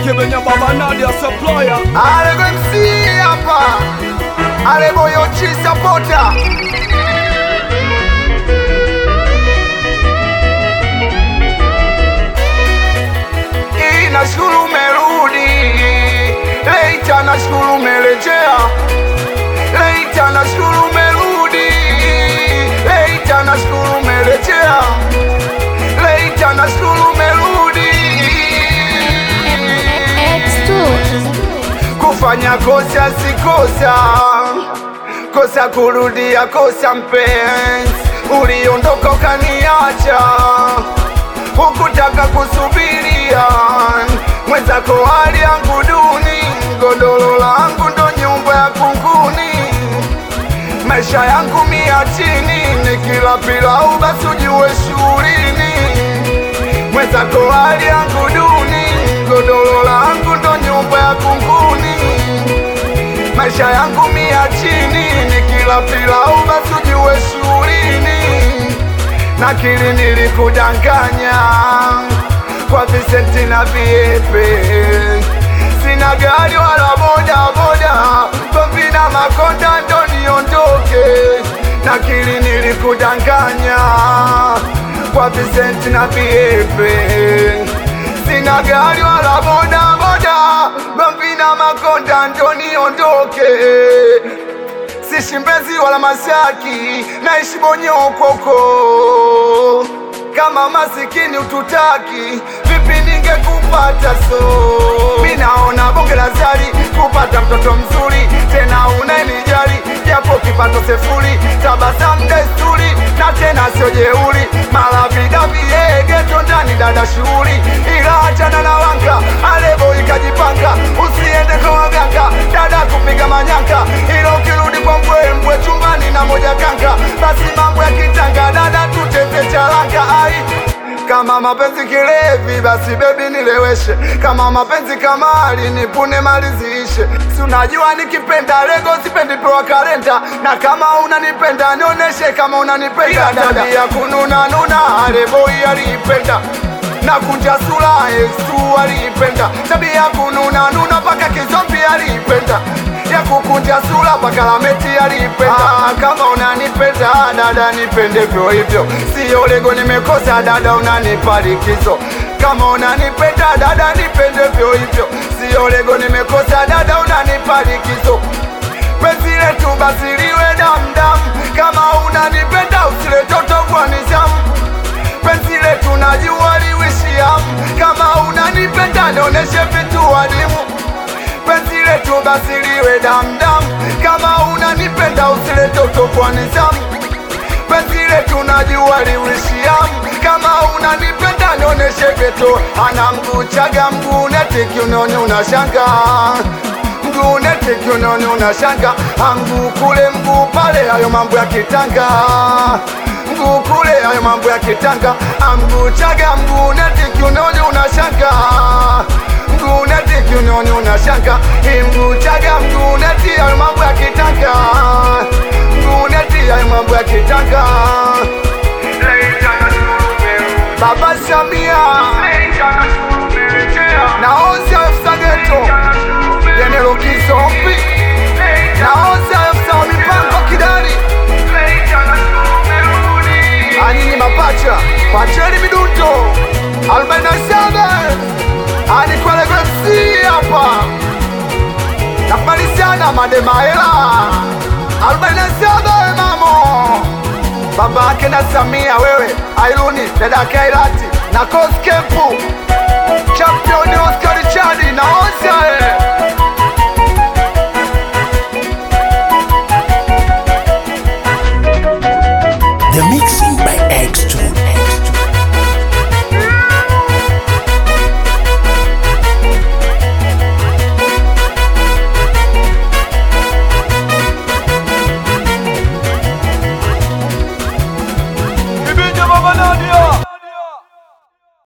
Kibenya Baba Nadia Supplier. Ale MC hapa. Ale boyo chi supporter. Nashukuru umerudi. Leita nashukuru umerejea. Leita nashukuru umerudi. Leita nashukuru umerejea. Leita nashukuru umerudi. Kufanya kosa si kosa, kosa kurudia kosa mpenzi. Uliondoka ukaniacha, hukutaka kusubiria. Mwenzako hali yangu duni, godoro langu ndo nyumba ya kunguni. Maisha yangu mia chini, nikila pilau basi ujue shughulini. Mwenzako hali yangu duni, godoro langu ndo nyumba ya kunguni. Maisha yangu mia chini, nikila pilau basi ujue shughulini. Nakiri nilikudanganya kwa Vicenti na Viepe. Sina gari wala boda boda, Bombi na Makonda ndo niondoke. Nakiri nilikudanganya kwa Vicenti na Viepe. Sina gari wala boda boda, Bombi na Makonda ndo niondoke. Sishi Mbezi wala Masaki, naishi Bonyokoko. Kama masikini ututaki, vipi ningekupata so? Minaona bonge la zari, kupata mtoto mzuri, tena unanijali, japo kipato sefuri. Tabasamu desturi, na tena sio jeuri. Mala vidavi geto ndani dada shughuli. Ila achana na wanga, alebo ikajipanga. Usiende kwa waganga, dada kupiga manyanga. Ilo kirudi kwa mbwe chumbani na moja kanga. Basi mambo ya kitanga, dada tutete charanga. Kama mapenzi kilevi basi baby nileweshe. Kama mapenzi kamari nipune maliziishe. Si unajua nikipenda lego sipendi pewa kalenda. Na kama unanipenda nioneshe kama unanipenda. Tabia kununa nuna aleboy alipenda. Na kunja sura X2 alipenda. Tabia kununa nuna paka kizombi alipenda. Ya kukunja sura paka lameti alipenda. Kama unanipenda dada nipende vyo hivyo. Sio lego nimekosa dada unanipa likizo. Kama unanipenda dada nipende vyo hivyo. Sio lego nimekosa dada unanipa likizo. Penzi letu basi liwe damdam. Kama unanipenda usilete utovu wa nizamu. Penzi letu najua liwishiamu. Kama unanipenda nioneshe vitu adimu. Penzi letu basi liwe damdam. Kama unanipenda usilete utovu wa nizamu. Penzi letu najua liwishiamu. Kama unanipenda nioneshe vitu. Ana mguu chaga mguu neti kiunoni unashanga. Mguu neti kiunoni unashanga. Mguu kule mguu pale hayo mambo ya kitanga. Mguu kule hayo mambo ya kitanga. Mguu chaga mguu neti kiunoni unashanga. Mguu neti kiunoni unashanga. Mguu chaga mguu neti hayo mambo ya kitanga. Mguu neti hayo mambo ya kitanga. Baba Samia naoza afisa geto General Kizombi naoza afisa wa mipango Kidari. Anini mapacha pacheni midundo 47 ani kwa lego MC hapa. Nakubali sana Mademaela 47 mamo. Babake na Samia wewe Ailuni dada Kairati na Koskempu Champion Oscar Chadi na Osa